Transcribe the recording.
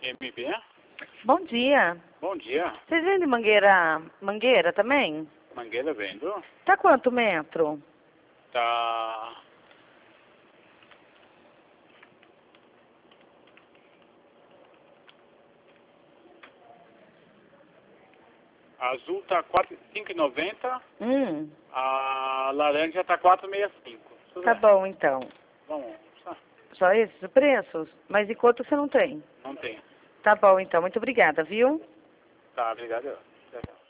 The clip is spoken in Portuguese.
MP? Bom dia. Bom dia. Vocês vendem mangueira também? Mangueira vendo? Tá quanto metro? Tá... A azul tá 5,90. A laranja tá 4,65. Tá bom então. Vamos, só. Só esses preços? Mas enquanto você não tem? Não tem. Tá bom então. Muito obrigada, viu? Tá, obrigado. Tchau, tchau.